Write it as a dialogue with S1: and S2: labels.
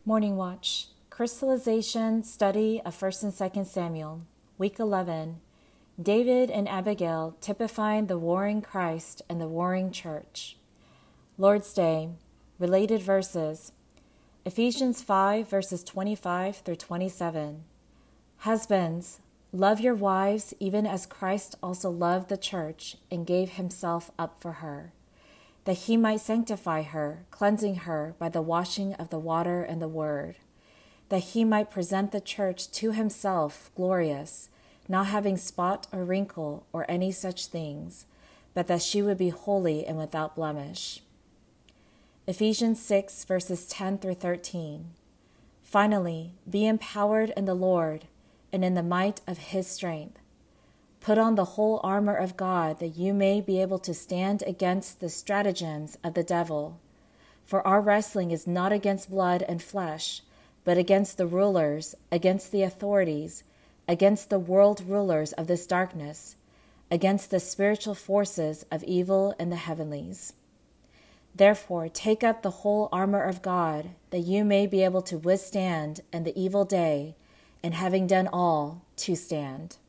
S1: Morning Watch, Crystallization Study of 1st and 2nd Samuel, Week 11, David and Abigail typifying the warring Christ and the warring church. Lord's Day, related verses, Ephesians 5 verses 25 through 27. Husbands, love your wives even as Christ also loved the church and gave himself up for her, that he might sanctify her, cleansing her by the washing of the water and the word, that he might present the church to himself glorious, not having spot or wrinkle or any such things, but that she would be holy and without blemish. Ephesians 6 verses 10 through 13. Finally, be empowered in the Lord and in the might of his strength. Put on the whole armor of God that you may be able to stand against the stratagems of the devil. For our wrestling is not against blood and flesh, but against the rulers, against the authorities, against the world rulers of this darkness, against the spiritual forces of evil in the heavenlies. Therefore, take up the whole armor of God, that you may be able to withstand in the evil day, and having done all, to stand.